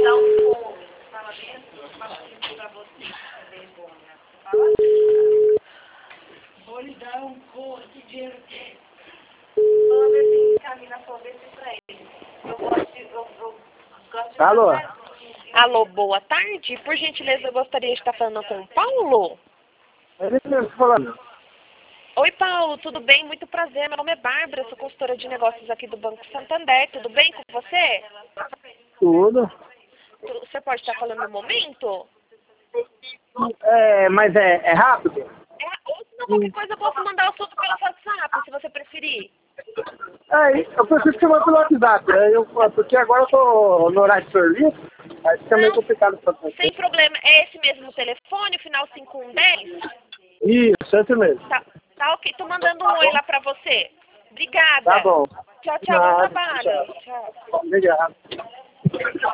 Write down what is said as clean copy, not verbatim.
dá um come. Fala mesmo? Fala assim pra você. Vergonha. Fala assim. Vou lhe dar um come. Que dinheiro tem? Fala assim, Camila, conversa pra ele. Eu gosto de Alô? Alô, boa tarde. Por gentileza, eu gostaria de estar falando com o Paulo. Ele mesmo falando. Oi, Paulo, tudo bem? Muito prazer. Meu nome é Bárbara, sou consultora de negócios aqui do Banco Santander. Tudo bem com você? Tudo. Você pode estar falando no momento? Mas é rápido? Ou se não, qualquer coisa eu posso mandar o assunto pelo WhatsApp, se você preferir. Eu preciso chamar pelo WhatsApp, porque agora eu tô no horário de serviço, aí fica meio complicado pra você. Sem problema. É esse mesmo telefone, o final 5110? Isso, esse mesmo. Tá ok. Tô mandando um oi lá pra você. Obrigada. Tá bom. Tchau, tchau. Bom Nada, trabalho. Tchau. Obrigado.